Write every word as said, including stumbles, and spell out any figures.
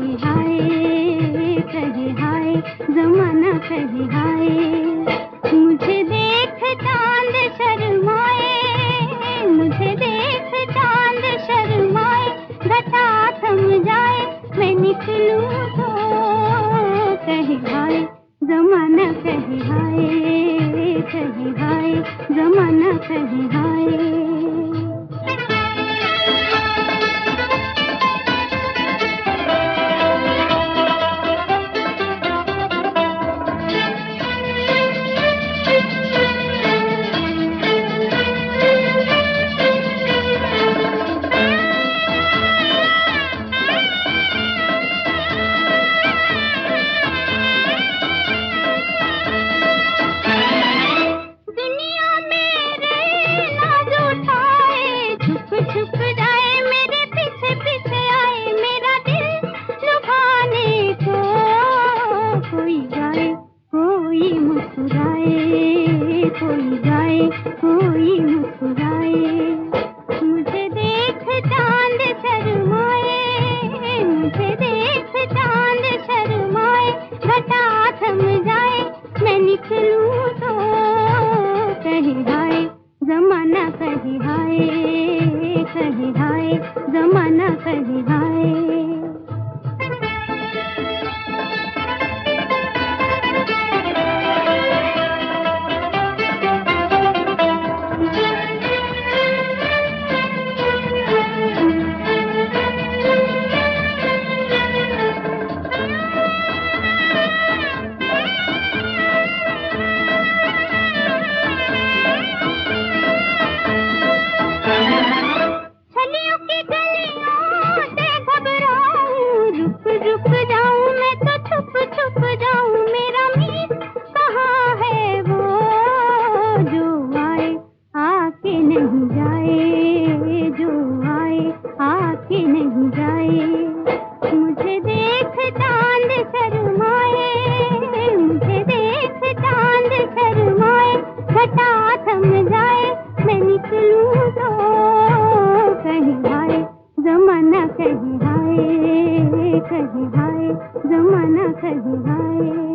कहे हाय, कहे हाय, जमाना कहे हाय। मुझे देख चांद शर्माए, मुझे देख चांद शर्माए, घटा थम जाए, मैं निकलूं तो कहे हाय, जमाना कहे हाय, कहे हाय, जमाना कहे हाय। छुप जाए मेरे पीछे पीछे आए, मेरा दिल लुभाने को कोई जाए, कोई मुस्कुराए, कोई जाए, कोई मुस्कुराए। मुझे देख चांद शर्माए, मुझे देख चांद शर्माए, घटा थम जाए, मैं निकलूं तो कहे हाय, जमाना कहे हाय, कहे हाय, जमाना कहे हाय। रुक जाऊं मैं तो छुप छुप जाऊं, मेरा मीत कहाँ है वो जो आए आके नहीं जाए, जो आए आके नहीं जाए। मुझे देख चांद शर्माए, मुझे देख चांद शर्माए, घटा थम जाए, मैं निकलूं तो कहे हाय, जमाना कहे हाय, कहे हाय, जमाना कहे हाय।